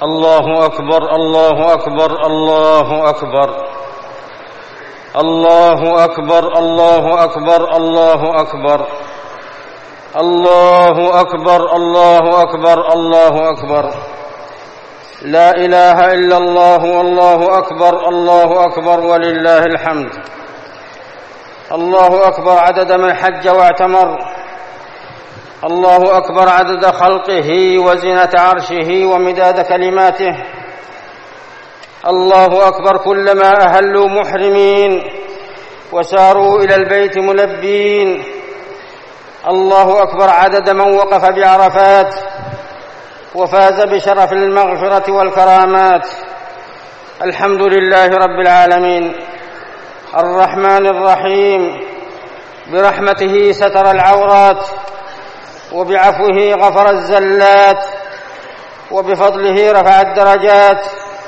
الله أكبر الله أكبر الله أكبر الله أكبر الله أكبر الله أكبر الله أكبر الله أكبر الله أكبر لا إله إلا الله والله أكبر الله أكبر ولله الحمد. الله أكبر عدد من حج واعتمر. الله أكبر عدد خلقه وزنة عرشه ومداد كلماته. الله أكبر كلما أهلوا محرمين وساروا إلى البيت ملبين. الله أكبر عدد من وقف بعرفات وفاز بشرف المغفرة والكرامات. الحمد لله رب العالمين الرحمن الرحيم، برحمته ستر العورات وبعفوه غفر الزلات وبفضله رفع الدرجات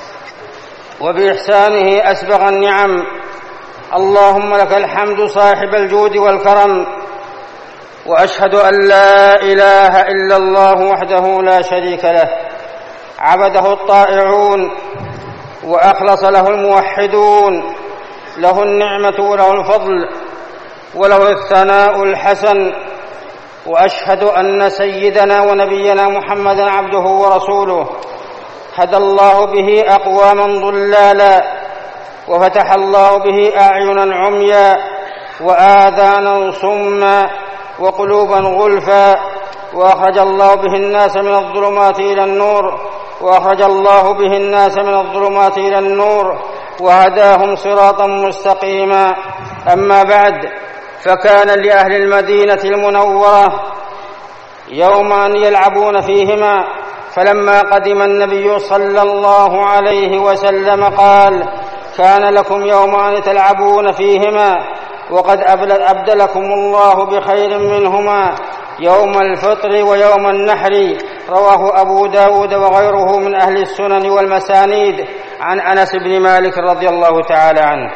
وبإحسانه أسبغ النعم. اللهم لك الحمد صاحب الجود والكرم، وأشهد أن لا إله إلا الله وحده لا شريك له، عبده الطائعون وأخلص له الموحدون، له النعمة وله الفضل وله الثناء الحسن. وأشهد أن سيدنا ونبينا محمدا عبده ورسوله، هدى الله به أقواما ضلالا، وفتح الله به أعينا عميا وآذانا صما وقلوبا غلفا، وأخرج الله به الناس من الظلمات إلى النور، وأخرج الله به الناس من الظلمات إلى النور وهداهم صراطا مستقيما. أما بعد، فكان لأهل المدينة المنورة يومان يلعبون فيهما، فلما قدم النبي صلى الله عليه وسلم قال: كان لكم يومان تلعبون فيهما، وقد أبدلكم الله بخير منهما، يوم الفطر ويوم النحر. رواه أبو داود وغيره من أهل السنن والمسانيد عن أنس بن مالك رضي الله تعالى عنه.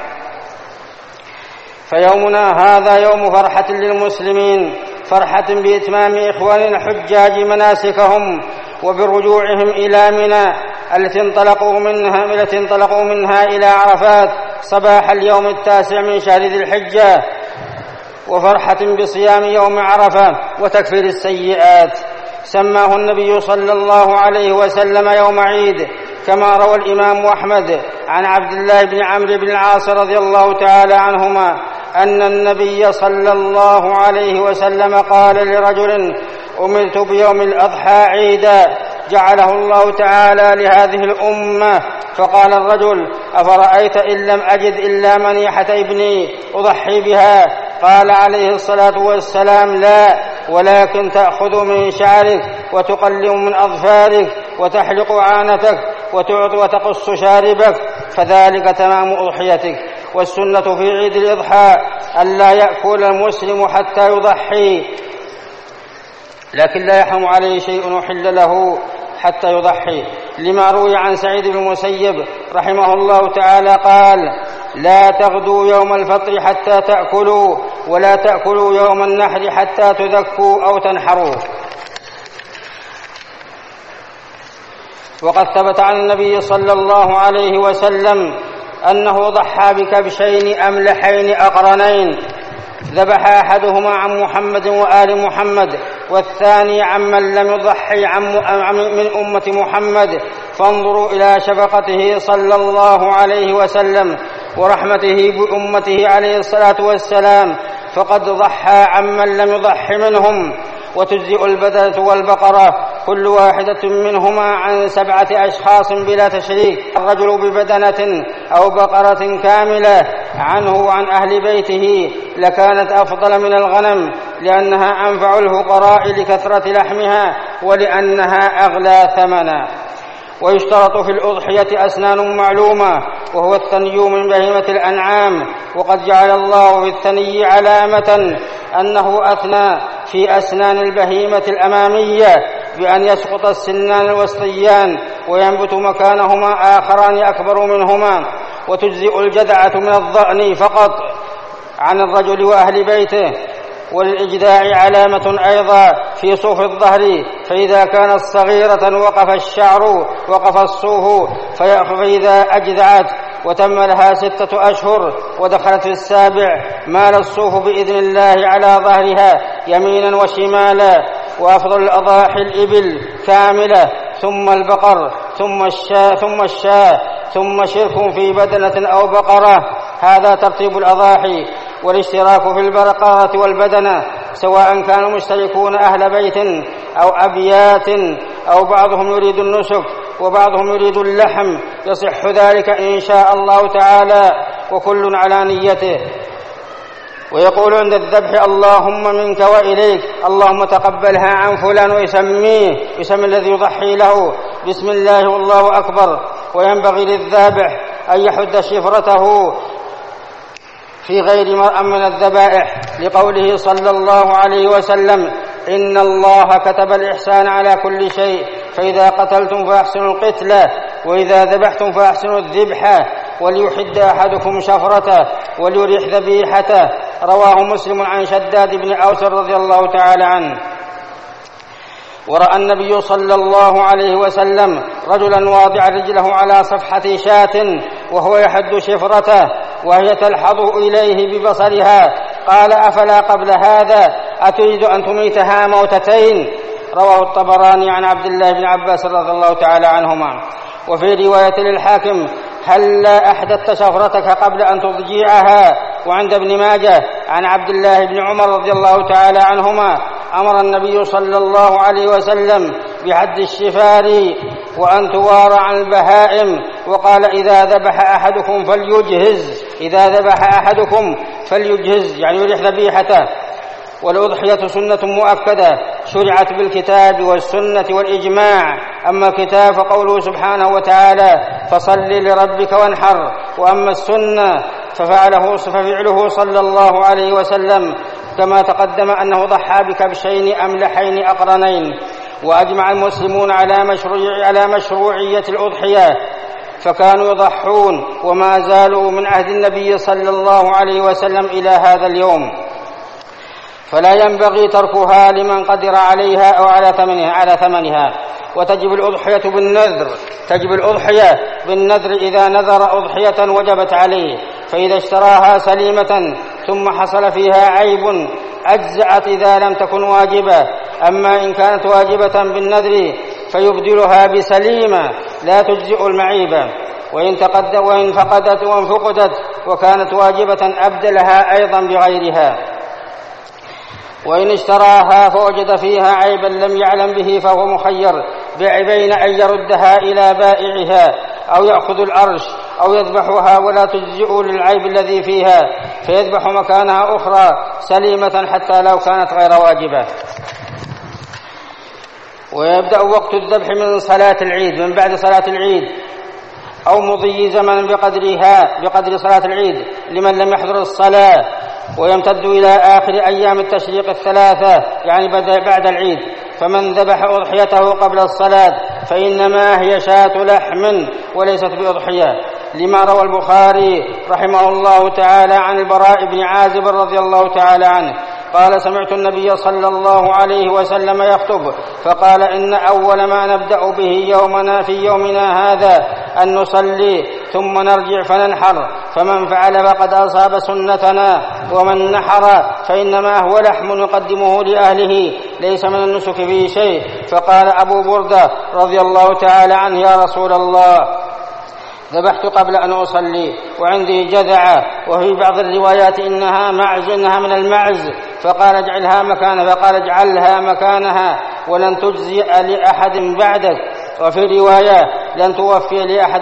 فيومنا هذا يوم فرحة للمسلمين، فرحة بإتمام إخوان الحجاج مناسكهم وبرجوعهم إلى منى التي انطلقوا منها إلى عرفات صباح اليوم 9 من شهر ذي الحجة، وفرحة بصيام يوم عرفة وتكفير السيئات. سماه النبي صلى الله عليه وسلم يوم عيد، كما روى الإمام أحمد عن عبد الله بن عمرو بن العاص رضي الله تعالى عنهما أن النبي صلى الله عليه وسلم قال لرجل: أمرت بيوم الأضحى عيدا جعله الله تعالى لهذه الأمة. فقال الرجل: أفرأيت إن لم أجد إلا منيحة ابني أضحي بها؟ قال عليه الصلاة والسلام: لا، ولكن تأخذ من شعرك وتقلم من أظفارك وتحلق عانتك وتقص شاربك، فذلك تمام أضحيتك. والسنة في عيد الإضحى ألا يأكل المسلم حتى يضحي، لكن لا يحرم عليه شيء أحل له حتى يضحي، لما روي عن سعيد بن المسيب رحمه الله تعالى قال: لا تغدوا يوم الفطر حتى تأكلوا، ولا تأكلوا يوم النحر حتى تذكوا أو تنحروا. وقد ثبت عن النبي صلى الله عليه وسلم أنه ضحى بكبشين أملحين أقرنين، ذبح أحدهما عن محمد وآل محمد، والثاني عمن لم يضحي من أمة محمد. فانظروا إلى شفقته صلى الله عليه وسلم ورحمته بأمته عليه الصلاة والسلام، فقد ضحى عمن لم يضح منهم. وتجزئ البدنة والبقرة كل واحدة منهما عن 7 أشخاص بلا تشريك، الرجل ببدنة أو بقرة كاملة عنه وعن أهل بيته لكانت أفضل من الغنم، لأنها أنفع الفقراء لكثرة لحمها ولأنها أغلى ثمنا. ويشترط في الأضحية أسنان معلومة، وهو الثني من بهيمة الأنعام، وقد جعل الله في الثني علامة أنه أثنى في أسنان البهيمة الأمامية بأن يسقط السنان الوسطيان وينبت مكانهما آخران أكبر منهما. وتجزئ الجذعة من الضأن فقط عن الرجل وأهل بيته، وللإجداع علامة أيضا في صوف الظهر، فإذا كانت صغيرة وقف الشعر وقف الصوف، فإذا أجدعت وتم لها 6 أشهر ودخلت في السابع مال الصوف بإذن الله على ظهرها يمينا وشمالا. وأفضل الأضاحي الإبل كاملة، ثم البقر، ثم الشاة، ثم شرك في بدنة أو بقرة. هذا ترتيب الأضاحي. والاشتراك في البقرة والبدنة سواء كانوا مشتركون أهل بيت أو أبيات أو بعضهم يريد النسك وبعضهم يريد اللحم، يصح ذلك إن شاء الله تعالى، وكل على نيته. ويقول عند الذبح: اللهم منك وإليك، اللهم تقبلها عن فلان، ويسمي الذي يضحي له بسم الله والله أكبر. وينبغي للذابح أن يحد شفرته في غير مرأ من الذبائح، لقوله صلى الله عليه وسلم: إن الله كتب الإحسان على كل شيء، فإذا قتلتم فأحسنوا القتلة، وإذا ذبحتم فأحسنوا الذبحة، وليحد أحدكم شفرته وليريح ذبيحته. رواه مسلم عن شداد بن أوس رضي الله تعالى عنه. ورأى النبي صلى الله عليه وسلم رجلا واضعا رجله على صفحة شاة وهو يحد شفرته وهي تلحظ إليه ببصرها، قال: أفلا قبل هذا أتريد أن تميتها موتتين؟ رواه الطبراني عن عبد الله بن عباس رضي الله تعالى عنهما. وفي رواية للحاكم: هلا أحدثت شفرتك قبل أن تضجيعها؟ وعند ابن ماجه عن عبد الله بن عمر رضي الله تعالى عنهما: أمر النبي صلى الله عليه وسلم بحد الشفار وأن توارى عن البهائم، وقال: إذا ذبح أحدكم فليجهز، يعني يريح ذبيحته. والأضحية سنة مؤكدة شرعت بالكتاب والسنة والإجماع. أما الكتاب فقوله سبحانه وتعالى: فصل لربك وانحر. وأما السنة ففعله صلى الله عليه وسلم كما تقدم أنه ضحى بكبشين أملحين أقرنين. وأجمع المسلمون على مشروعية الأضحية، فكانوا يضحون وما زالوا من عهد النبي صلى الله عليه وسلم إلى هذا اليوم، فلا ينبغي تركها لمن قدر عليها أو على ثمنها. وتجب الأضحية بالنذر إذا نذر أضحية وجبت عليه، فإذا اشتراها سليمة ثم حصل فيها عيب أجزأت إذا لم تكن واجبة. أما إن كانت واجبة بالنذر فيبدلها بسليمة لا تجزئ المعيبة، وإن فقدت وكانت واجبة أبدلها أيضا بغيرها. وإن اشتراها فوجد فيها عيبا لم يعلم به فهو مخير بين أن يردها إلى بائعها أو يأخذ الأرش أو يذبحها ولا تجزئ للعيب الذي فيها، فيذبح مكانها أخرى سليمة حتى لو كانت غير واجبة. ويبدأ وقت الذبح من بعد صلاة العيد أو مضي زمن بقدر صلاة العيد لمن لم يحضر الصلاة، ويمتد إلى آخر أيام التشريق 3 يعني بعد العيد. فمن ذبح أضحيته قبل الصلاة فإنما هي شاة لحم وليست بأضحية، لما روى البخاري رحمه الله تعالى عن البراء بن عازب رضي الله تعالى عنه قال: سمعت النبي صلى الله عليه وسلم يخطب فقال: إن أول ما نبدأ به في يومنا هذا أن نصلي ثم نرجع فننحر، فمن فعل فقد أصاب سنتنا، ومن نحر فإنما هو لحم نقدمه لأهله ليس من النسك فيه شيء. فقال أبو بردة رضي الله تعالى عنه: يا رسول الله، ذبحت قبل أن أصلي وعندي جذعة، وفي بعض الروايات إنها من المعز، فقال: اجعلها مكانها ولن تجزئ لأحد بعدك. وفي رواية: لن توفي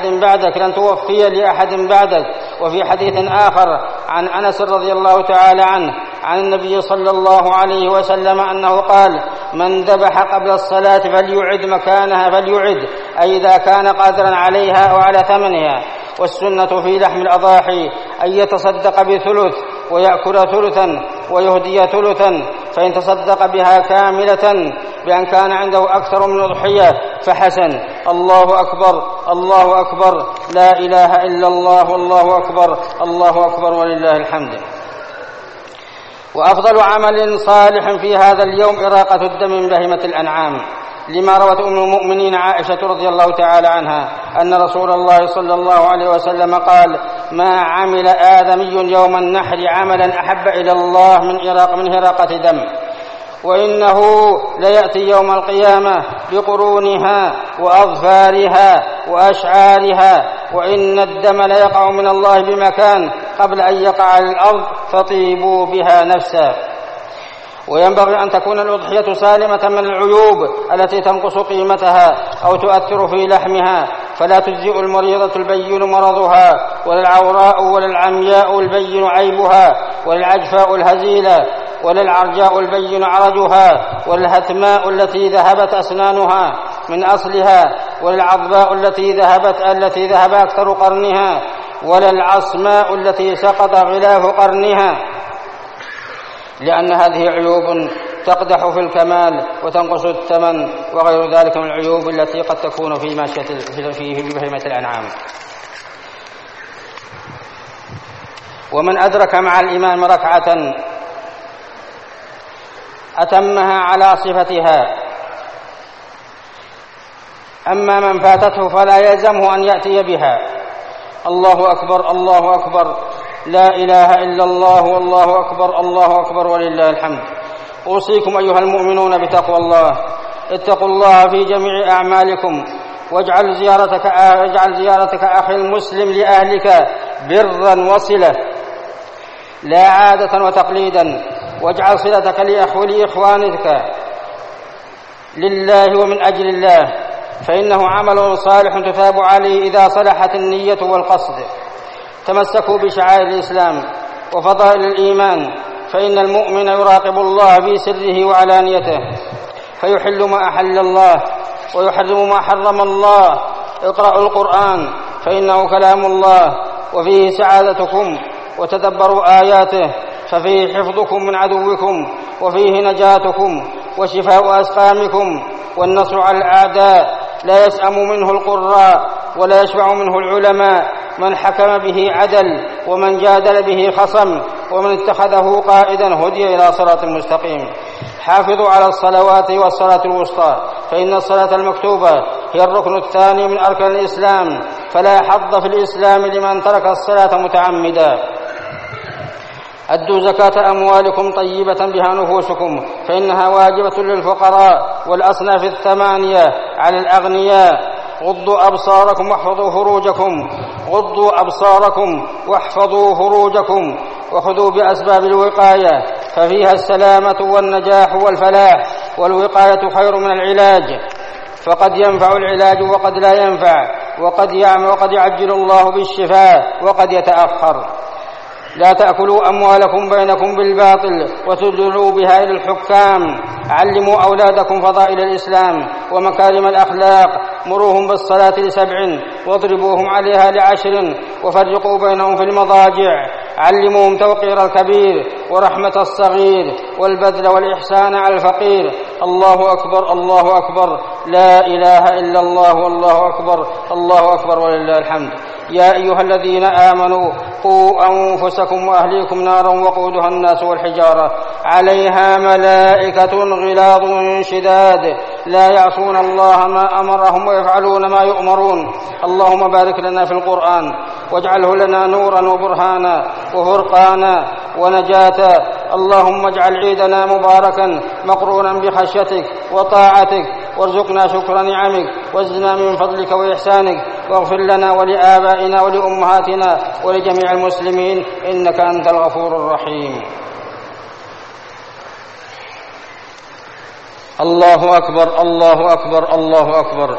لأحد بعدك. وفي حديث آخر عن أنس رضي الله تعالى عنه عن النبي صلى الله عليه وسلم أنه قال: من ذبح قبل الصلاة فليعد مكانها، أي إذا كان قادرا عليها أو على ثمنها. والسنة في لحم الأضاحي أن يتصدق ب3 ويأكل 3 ويهدي 3، فإن تصدق بها كاملة بأن كان عنده أكثر من أضحية فحسن. الله أكبر الله أكبر، لا إله إلا الله والله أكبر، الله أكبر ولله الحمد. وأفضل عمل صالح في هذا اليوم إراقة الدم من بهيمة الأنعام، لما روت أم المؤمنين عائشة رضي الله تعالى عنها أن رسول الله صلى الله عليه وسلم قال: ما عمل آدمي يوم النحر عملا أحب إلى الله من إراقة دم، وإنه ليأتي يوم القيامة بقرونها وأظفارها وأشعارها، وإن الدم ليقع من الله بمكان قبل أن يقع على الأرض فطيبوا بها نفسا. وينبغي أن تكون الأضحية سالمة من العيوب التي تنقص قيمتها أو تؤثر في لحمها، فلا تجزئ المريضة البين مرضها، ولا العوراء ولا العمياء البين عيبها، ولا العجفاء الهزيلة، ولا العرجاء البين عرجها، ولا الهتماء التي ذهبت أسنانها من أصلها، ولا العضباء التي ذهب أكثر قرنها، ولا العصماء التي سقط غلاف قرنها، لأن هذه عيوب تقدح في الكمال وتنقص الثمن، وغير ذلك من العيوب التي قد تكون في بهيمة الأنعام. ومن أدرك مع الإمام ركعة أتمها على صفتها، أما من فاتته فلا يلزمه أن يأتي بها. الله أكبر الله أكبر، لا إله إلا الله والله أكبر الله أكبر ولله الحمد. أوصيكم أيها المؤمنون بتقوى الله، اتقوا الله في جميع أعمالكم، واجعل زيارتك أخي المسلم لأهلك برا وصلة لا عادة وتقليدا، واجعل صلتك لإخوانك لله ومن أجل الله، فإنه عمل صالح تثاب عليه إذا صلحت النية والقصد. تمسكوا بشعائر الإسلام وفضائل الإيمان، فإن المؤمن يراقب الله في سره وعلانيته، فيحل ما أحل الله ويحرم ما حرم الله. اقرأوا القرآن فإنه كلام الله، وفيه سعادتكم، وتدبروا آياته ففيه حفظكم من عدوكم، وفيه نجاتكم وشفاء أسقامكم والنصر على الأعداء. لا يسأم منه القراء ولا يشبع منه العلماء. من حكم به عدل، ومن جادل به خصم، ومن اتخذه قائدا هدي إلى صراط مستقيم. حافظوا على الصلوات والصلاة الوسطى، فإن الصلاة المكتوبة هي الركن الثاني من أركان الإسلام، فلا حظ في الإسلام لمن ترك الصلاة متعمدا. أدوا زكاة أموالكم طيبة بها نفوسكم، فإنها واجبة للفقراء والأصناف الثمانية على الأغنياء. غضوا أبصاركم واحفظوا فروجكم وخذوا بأسباب الوقاية، ففيها السلامة والنجاح والفلاح، والوقاية خير من العلاج، فقد ينفع العلاج وقد لا ينفع، وقد يعجل الله بالشفاء وقد يتأخر. لا تأكلوا أموالكم بينكم بالباطل وتدلوا بها إلى الحكام. علموا أولادكم فضائل الإسلام ومكارم الأخلاق، مروهم بالصلاة ل7 واضربوهم عليها ل10، وفرقوا بينهم في المضاجع. علموهم توقير الكبير ورحمة الصغير والبذل والإحسان على الفقير. الله أكبر الله أكبر، لا إله إلا الله والله أكبر الله أكبر ولله الحمد. يا أيها الذين آمنوا قوا أنفسكم وأهليكم نارا وقودها الناس والحجارة عليها ملائكة غلاظ شداد لا يعصون الله ما أمرهم ويفعلون ما يؤمرون. اللهم بارك لنا في القرآن واجعله لنا نورا وبرهانا وفرقانا ونجاة. اللهم اجعل عيدنا مباركا مقرونا بخشيتك وطاعتك، وارزقنا شكر نعمك وازدنا من فضلك وإحسانك، واغفر لنا ولآبائنا ولأمهاتنا ولجميع المسلمين إنك أنت الغفور الرحيم. الله أكبر الله أكبر الله أكبر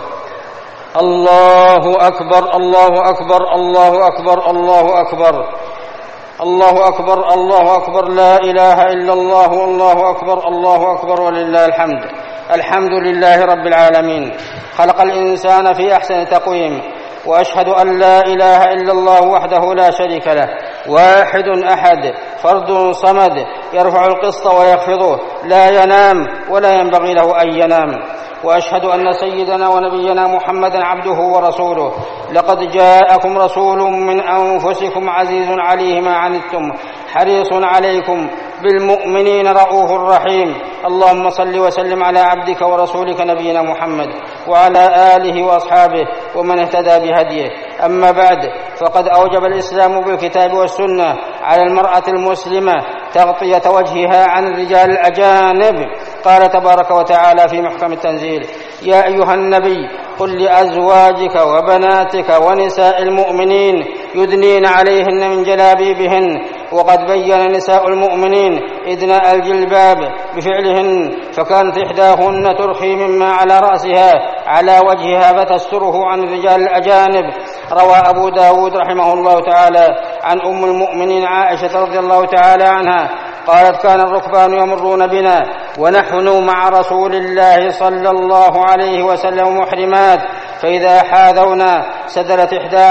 الله أكبر الله أكبر الله أكبر الله أكبر الله أكبر الله أكبر، لا إله إلا الله والله أكبر الله أكبر ولله الحمد. الحمد لله رب العالمين، خلق الإنسان في أحسن تقويم، وأشهد أن لا إله إلا الله وحده لا شريك له، واحد أحد فرد صمد، يرفع القسط ويخفضه، لا ينام ولا ينبغي له أن ينام. وأشهد أن سيدنا ونبينا محمدا عبده ورسوله. لقد جاءكم رسول من أنفسكم عزيز عليه ما عنتم حريص عليكم بالمؤمنين رءوف رحيم. اللهم صل وسلم على عبدك ورسولك نبينا محمد وعلى آله وأصحابه ومن اهتدى بهديه. أما بعد، فقد أوجب الإسلام بالكتاب والسنة على المرأة المسلمة تغطية وجهها عن الرجال الأجانب. قال تبارك وتعالى في محكم التنزيل: يا أيها النبي قل لأزواجك وبناتك ونساء المؤمنين يدنين عليهن من جلابيبهن. وقد بين نساء المؤمنين إدناء الجلباب بفعلهن، فكانت إحداهن ترخي مما على رأسها على وجهها فتستره عن الرجال الأجانب. روى أبو داود رحمه الله تعالى عن أم المؤمنين عائشة رضي الله تعالى عنها قالت: كان الركبان يمرون بنا ونحن مع رسول الله صلى الله عليه وسلم محرمات، فإذا حاذونا سدلت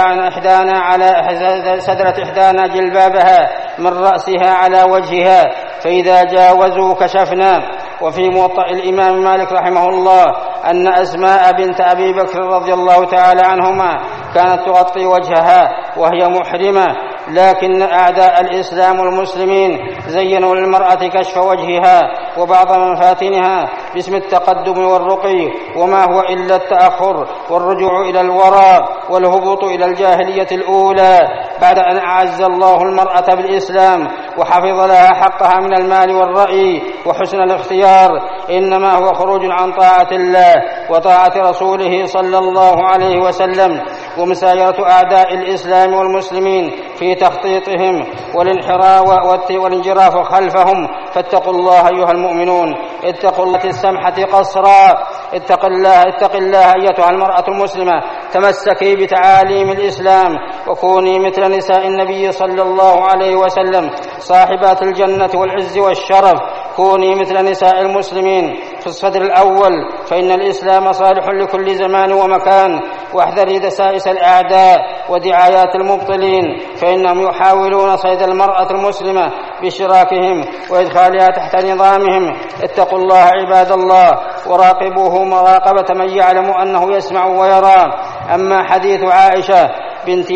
إحدانا جلبابها من رأسها على وجهها، فإذا جاوزوا كشفنا. وفي موطأ الإمام مالك رحمه الله أن أسماء بنت أبي بكر رضي الله تعالى عنهما كانت تغطي وجهها وهي محرمة، لكن أعداء الإسلام والمسلمين زينوا للمرأة كشف وجهها وبعض منفاتنها باسم التقدم والرقي، وما هو إلا التأخر والرجوع إلى الوراء والهبوط إلى الجاهلية الأولى بعد أن أعز الله المرأة بالإسلام وحفظ لها حقها من المال والرأي وحسن الاختيار. إنما هو خروج عن طاعة الله وطاعة رسوله صلى الله عليه وسلم، ومسايرة أعداء الإسلام والمسلمين في تخطيطهم والانجراف خلفهم. فاتقوا الله أيها المؤمنون، اتقوا الله السمحة قصرا. اتق الله أيتها المرأة المسلمة، تمسكي بتعاليم الإسلام وكوني مثل نساء النبي صلى الله عليه وسلم صاحبات الجنة والعز والشرف. كوني مثل نساء المسلمين في الصدر الأول، فإن الإسلام صالح لكل زمان ومكان. واحذري دسائس الأعداء ودعايات المبطلين، فإنهم يحاولون صيد المرأة المسلمة باشتراكهم وإدخالها تحت نظامهم. اتقوا الله عباد الله، وراقبوه مراقبة من يعلم أنه يسمع ويرى. أما حديث عائشة بنت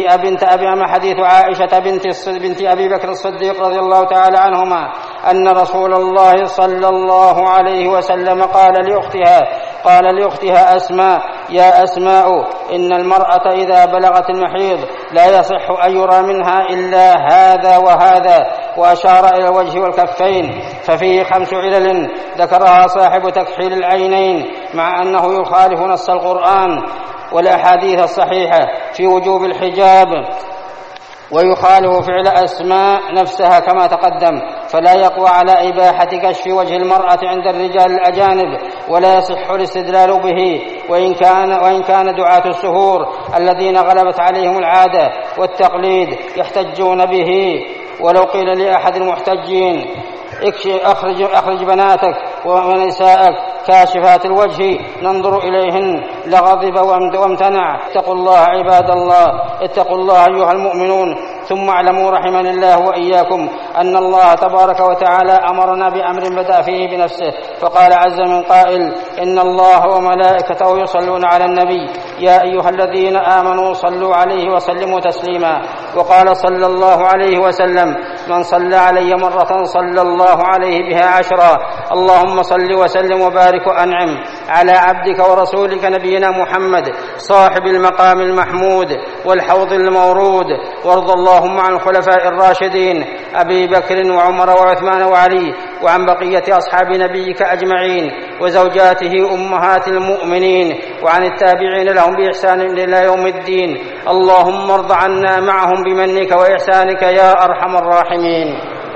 أبي بكر الصديق رضي الله تعالى عنهما أن رسول الله صلى الله عليه وسلم قال لأختها أسماء: يا أسماء، إن المرأة إذا بلغت المحيض لا يصح أن يرى منها إلا هذا وهذا، وأشار إلى الوجه والكفين، ففيه 5 علل ذكرها صاحب تكحيل العينين، مع أنه يخالف نص القرآن والأحاديث الصحيحة في وجوب الحجاب، ويخالف فعل أسماء نفسها كما تقدم، فلا يقوى على إباحة كشف وجه المرأة عند الرجال الأجانب، ولا يصح الاستدلال به، وإن كان دعاة السهور الذين غلبت عليهم العادة والتقليد يحتجون به. ولو قيل لأحد المحتجين: أخرج بناتك ونساءك كاشفات الوجه ننظر إليهن، لغضب وامتنع. اتقوا الله عباد الله، اتقوا الله أيها المؤمنون. ثم اعلموا رحمني الله وإياكم أن الله تبارك وتعالى أمرنا بأمر بدأ فيه بنفسه، فقال عز من قائل: إن الله وملائكته يصلون على النبي يا أيها الذين آمنوا صلوا عليه وسلموا تسليما. وقال صلى الله عليه وسلم: من صلى علي مرة صلى الله عليه بها 10. اللهم صل وسلم وبارك وأنعم على عبدك ورسولك نبينا محمد صاحب المقام المحمود والحوض المورود. وارض اللهم عن الخلفاء الراشدين أبي بكر وعمر وعثمان وعلي، وعن بقية أصحاب نبيك أجمعين، وزوجاته أمهات المؤمنين، وعن التابعين لهم بإحسان إلى يوم الدين. اللهم ارض عنا معهم بمنك وإحسانك يا أرحم الراحمين.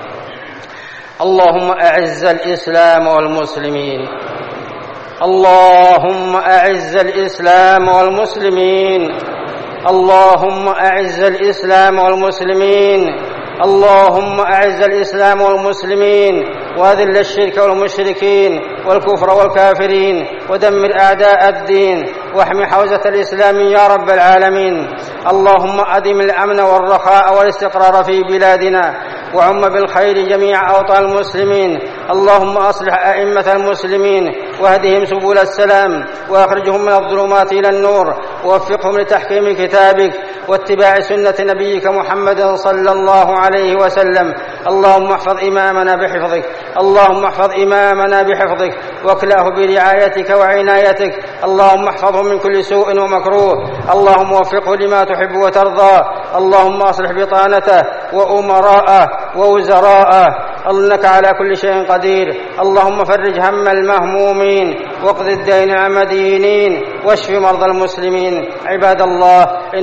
اللهم أعز الإسلام والمسلمين، اللهم أعز الإسلام والمسلمين، اللهم أعز الإسلام والمسلمين، اللهم أعز الإسلام والمسلمين، وأذل الشرك والمشركين والكفر والكافرين، ودمر أعداء الدين، واحم حوزة الإسلام يا رب العالمين. اللهم أدم الأمن والرخاء والاستقرار في بلادنا، وعم بالخير جميع أوطان المسلمين. اللهم أصلح أئمة المسلمين واهدهم سبل السلام، وأخرجهم من الظلمات إلى النور، ووفقهم لتحكيم كتابك. واتباع سنة نبيك محمد صلى الله عليه وسلم. اللهم احفظ إمامنا بحفظك، اللهم احفظ إمامنا بحفظك واكلأه برعايتك وعنايتك. اللهم احفظه من كل سوء ومكروه، اللهم وفقه لما تحب وترضى. اللهم أصلح بطانته وأمراءه ووزراءه، إنك على كل شيء قدير. اللهم فرج هم المهمومين واقض الدين عن المدينين واشف مرضى المسلمين. عباد الله،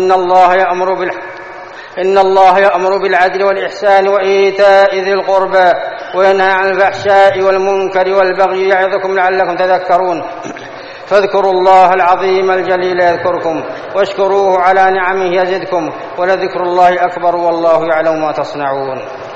إن الله يأمر بالعدل والإحسان وإيتاء ذي القربى وينهى عن الفحشاء والمنكر والبغي يعظكم لعلكم تذكرون. فاذكروا الله العظيم الجليل يذكركم واشكروه على نعمه يزدكم ولذكر الله أكبر والله يعلم ما تصنعون.